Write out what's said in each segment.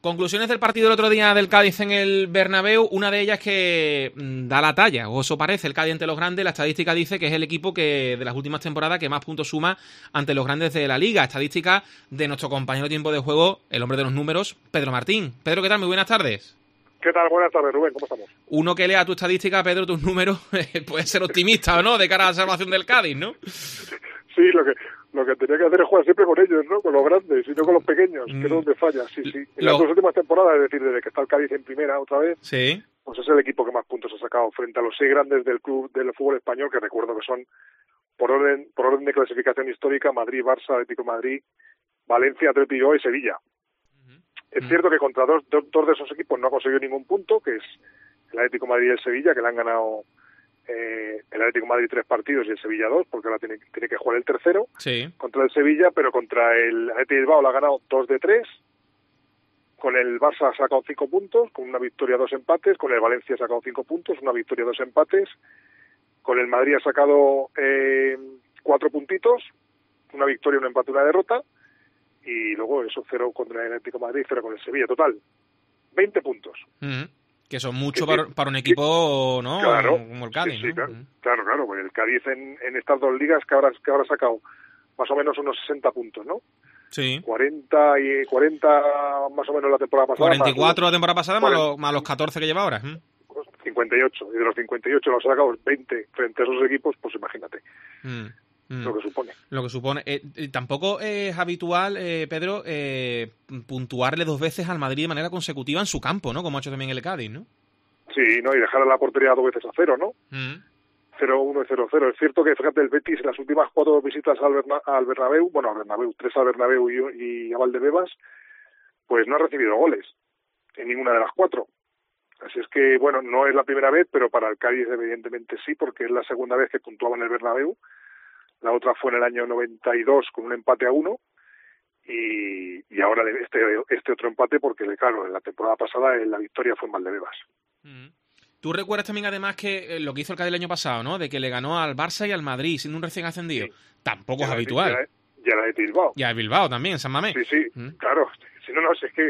Conclusiones del partido del otro día del Cádiz en el Bernabéu. Una de ellas que da la talla, o eso parece, el Cádiz ante los grandes. La estadística dice que es el equipo que de las últimas temporadas que más puntos suma ante los grandes de la Liga. Estadística de nuestro compañero de tiempo de juego, el hombre de los números, Pedro Martín. Pedro, ¿qué tal? Muy buenas tardes. ¿Qué tal? Buenas tardes, Rubén. ¿Cómo estamos? Uno que lea tu estadística, Pedro, tus números, puede ser optimista o no, de cara a la salvación del Cádiz, ¿no? Sí, lo que tenía que hacer es jugar siempre con ellos, ¿no? Con los grandes y no con los pequeños, que es donde falla. Sí. En las dos últimas temporadas, es decir, desde que está el Cádiz en primera otra vez, sí, pues es el equipo que más puntos ha sacado frente a los 6 grandes del club del fútbol español, que recuerdo que son, por orden de clasificación histórica, Madrid, Barça, Atlético de Madrid, Valencia, Atlético y Sevilla. Es cierto que contra dos de esos equipos no ha conseguido ningún punto, que es el Atlético de Madrid y el Sevilla, que le han ganado el Atlético de Madrid 3 partidos y el Sevilla 2, porque ahora tiene que jugar el tercero contra el Sevilla, pero contra el Atlético de Bilbao le ha ganado 2 de 3, con el Barça ha sacado 5 puntos, con una victoria 2 empates, con el Valencia ha sacado 5 puntos, una victoria 2 empates, con el Madrid ha sacado 4 puntitos, una victoria, un empate, una derrota, y luego eso 0 contra el Atlético de Madrid, 0 con el Sevilla, total 20 puntos. Que son mucho para un equipo, ¿no? Claro, como el Cádiz, sí, ¿no? Claro, pues el Cádiz en estas dos ligas que ahora ha sacado más o menos unos 60 puntos, ¿no? Sí. 40 más o menos la temporada pasada. 44 la temporada pasada más los 14 que lleva ahora. 58, y de los 58 los ha sacado 20 frente a esos equipos, pues imagínate. Lo que supone. Tampoco es habitual, Pedro, puntuarle 2 veces al Madrid de manera consecutiva en su campo, ¿no? Como ha hecho también el Cádiz, ¿no? Sí, ¿no? Y dejar a la portería 2 veces a 0, ¿no? 0-1 y 0-0. Es cierto que, fíjate, el Betis en las últimas 4 visitas al Bernabéu, 3 al Bernabéu y a Valdebebas, pues no ha recibido goles en ninguna de las 4. Así es que, bueno, no es la primera vez, pero para el Cádiz evidentemente sí, porque es la segunda vez que puntuaba en el Bernabéu. La otra fue en el año 92 con un empate a 1 y ahora este otro empate porque, claro, en la temporada pasada la victoria fue en Valdebebas. Tú recuerdas también además que lo que hizo el Cádiz el año pasado, ¿no? De que le ganó al Barça y al Madrid siendo un recién ascendido. Sí. Tampoco es habitual. Y a la de Bilbao. Y a Bilbao también, en San Mamés. Sí, claro. Si no, es que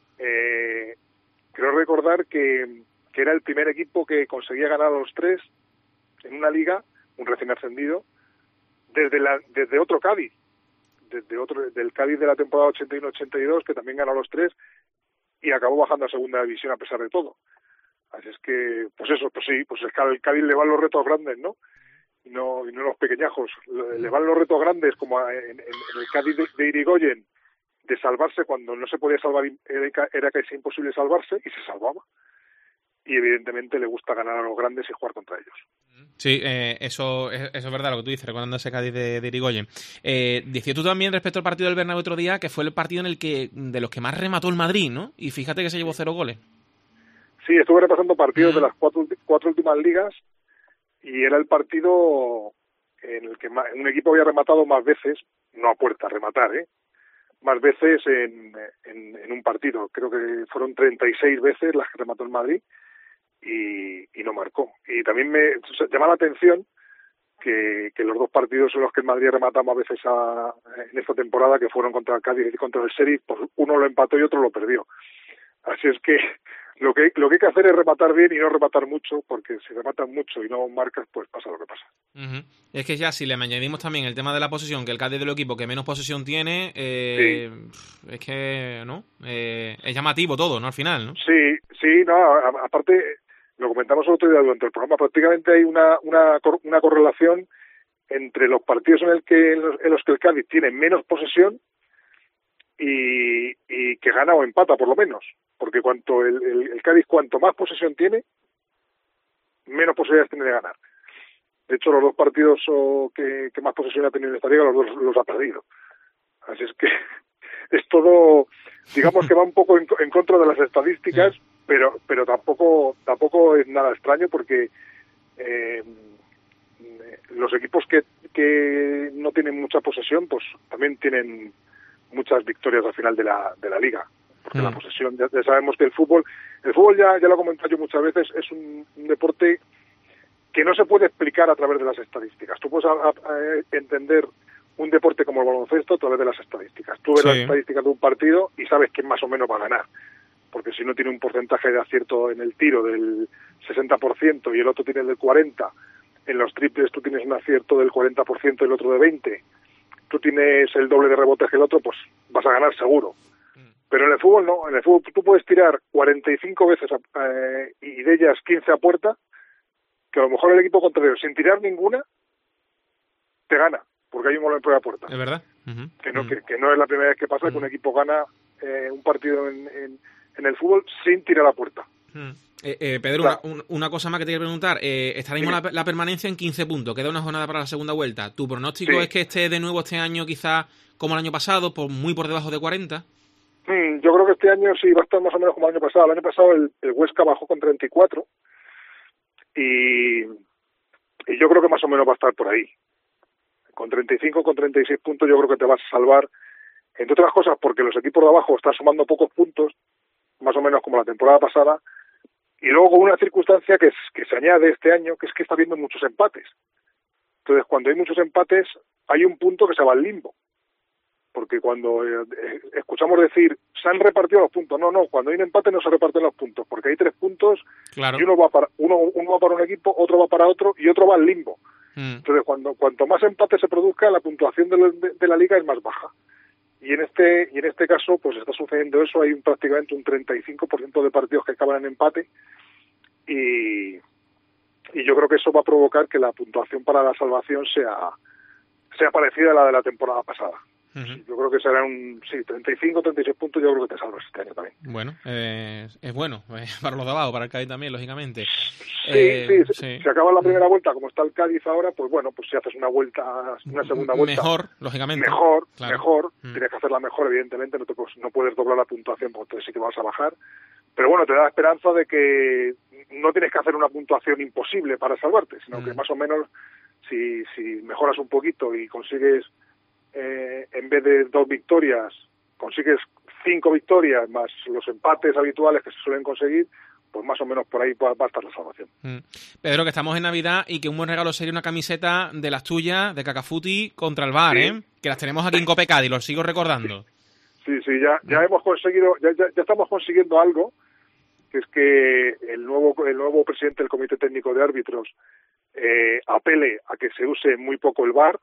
creo recordar que era el primer equipo que conseguía ganar a los 3 en una liga, un recién ascendido, desde otro Cádiz, del Cádiz de la temporada 81-82, que también ganó los 3 y acabó bajando a segunda división a pesar de todo. Así es que, pues el Cádiz le van los retos grandes, ¿no? Y no los pequeñajos. Le van los retos grandes, como en el Cádiz de Irigoyen, de salvarse cuando no se podía salvar, era casi imposible salvarse, y se salvaba. Y evidentemente le gusta ganar a los grandes y jugar contra ellos. Sí, eso es verdad lo que tú dices, recordando ese Cádiz de Irigoyen. Decías tú también respecto al partido del Bernabéu otro día que fue el partido en el que de los que más remató el Madrid, ¿no? Y fíjate que se llevó 0 goles. Sí, estuve repasando partidos de las 4 últimas ligas y era el partido en el que un equipo había rematado más veces, no a puerta, rematar, más veces en un partido. Creo que fueron 36 veces las que remató el Madrid y no marcó. Y también me llama la atención que los 2 partidos en los que el Madrid ha rematado más veces en esta temporada, que fueron contra el Cádiz y contra el Sheriff, pues uno lo empató y otro lo perdió. Así es que lo que hay que hacer es rematar bien y no rematar mucho, porque si rematan mucho y no marcas, pues pasa lo que pasa. Es que ya si le añadimos también el tema de la posesión, que el Cádiz del equipo que menos posesión tiene, es que, ¿no? Es llamativo todo, ¿no? Al final, ¿no? Sí, no, aparte, lo comentamos el otro día durante el programa, prácticamente hay una correlación entre los partidos en los que el Cádiz tiene menos posesión y que gana o empata, por lo menos. Porque el Cádiz, cuanto más posesión tiene, menos posibilidades tiene de ganar. De hecho, los 2 partidos que más posesión ha tenido en esta liga, los 2 los ha perdido. Así es que es todo, digamos que va un poco en contra de las estadísticas, pero tampoco es nada extraño porque los equipos que no tienen mucha posesión, pues también tienen muchas victorias al final de la liga. Porque la posesión, ya sabemos que el fútbol ya lo he comentado yo muchas veces, es un deporte que no se puede explicar a través de las estadísticas. Tú puedes entender un deporte como el baloncesto a través de las estadísticas. Tú ves las estadísticas de un partido y sabes quién más o menos va a ganar. porque si uno tiene un porcentaje de acierto en el tiro del 60% y el otro tiene el del 40%, en los triples tú tienes un acierto del 40% y el otro de 20%, tú tienes el doble de rebotes que el otro, pues vas a ganar seguro. Pero en el fútbol no, en el fútbol tú puedes tirar 45 veces y de ellas 15 a puerta, que a lo mejor el equipo contrario, sin tirar ninguna, te gana, porque hay un gol en prueba de puerta. Es verdad. Que no es la primera vez que pasa que un equipo gana un partido en el fútbol sin tirar a puerta. Pedro, claro. una cosa más que te quiero preguntar. Está mismo la permanencia en 15 puntos, queda una jornada para la segunda vuelta. ¿Tu pronóstico es que esté de nuevo este año quizás como el año pasado, muy por debajo de 40? Yo creo que este año sí va a estar más o menos como el año pasado. El año pasado el Huesca bajó con 34 y yo creo que más o menos va a estar por ahí. Con 35, con 36 puntos yo creo que te vas a salvar, entre otras cosas porque los equipos de abajo están sumando pocos puntos, más o menos como la temporada pasada, y luego una circunstancia que se añade este año, que es que está habiendo muchos empates. Entonces, cuando hay muchos empates, hay un punto que se va al limbo. Porque cuando escuchamos decir, se han repartido los puntos. No, cuando hay un empate no se reparten los puntos, porque hay 3 puntos, claro. Y uno va para un equipo, otro va para otro y otro va al limbo. Entonces, cuanto más empate se produzca, la puntuación de la liga es más baja. Y en este caso, pues está sucediendo eso. Hay prácticamente un 35% de partidos que acaban en empate y yo creo que eso va a provocar que la puntuación para la salvación sea parecida a la de la temporada pasada. Yo creo que serán 35, 36 puntos, yo creo que te salvas este año también. Bueno, es bueno para los de abajo, para el Cádiz también, lógicamente. Sí. Si acaba la primera vuelta, como está el Cádiz ahora, pues bueno, pues si haces una segunda vuelta... Mejor, lógicamente. Mejor. Tienes que hacerla mejor, evidentemente, no puedes doblar la puntuación porque sí que vas a bajar. Pero bueno, te da la esperanza de que no tienes que hacer una puntuación imposible para salvarte, sino que más o menos, si mejoras un poquito y consigues... en vez de 2 victorias, consigues 5 victorias más los empates habituales que se suelen conseguir, pues más o menos por ahí va a estar la salvación. Pedro, que estamos en Navidad y que un buen regalo sería una camiseta de las tuyas, de Cacafuti, contra el Bar, que las tenemos aquí en Cope Cádiz, lo sigo recordando. Sí, ya hemos conseguido, ya estamos consiguiendo algo, que es que el nuevo presidente del Comité Técnico de Árbitros apele a que se use muy poco el VAR.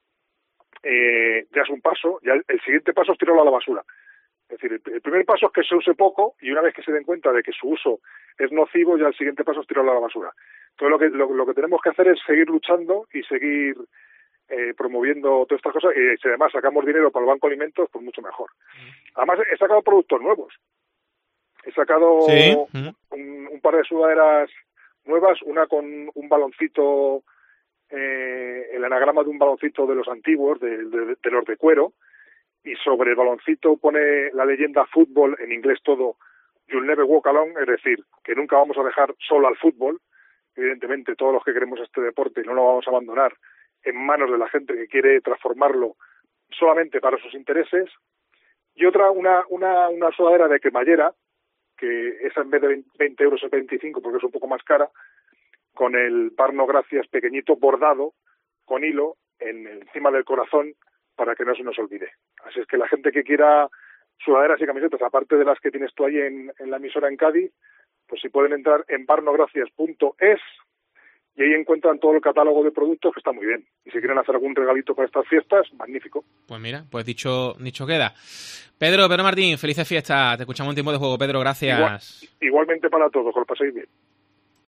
Ya es un paso, ya el siguiente paso es tirarlo a la basura. Es decir, el primer paso es que se use poco y una vez que se den cuenta de que su uso es nocivo, ya el siguiente paso es tirarlo a la basura. Entonces lo que tenemos que hacer es seguir luchando y seguir promoviendo todas estas cosas y si además sacamos dinero para el Banco de Alimentos, pues mucho mejor. Además he sacado productos nuevos. He sacado un par de sudaderas nuevas, una con un baloncito... el anagrama de un baloncito de los antiguos, de los de cuero, y sobre el baloncito pone la leyenda fútbol, en inglés todo, you'll never walk alone, es decir, que nunca vamos a dejar solo al fútbol. Evidentemente todos los que queremos este deporte no lo vamos a abandonar en manos de la gente que quiere transformarlo solamente para sus intereses. Y otra, una sudadera de cremallera, que esa en vez de 20 euros es 25 porque es un poco más cara, con el Parno Gracias pequeñito bordado con hilo encima del corazón para que no se nos olvide. Así es que la gente que quiera sudaderas y camisetas, aparte de las que tienes tú ahí en la emisora en Cádiz, pues si pueden entrar en parnogracias.es y ahí encuentran todo el catálogo de productos que está muy bien. Y si quieren hacer algún regalito para estas fiestas, magnífico. Pues mira, pues dicho queda. Pedro Martín, felices fiestas. Te escuchamos en Tiempo de Juego. Pedro, gracias. Igualmente para todos, que lo paséis bien.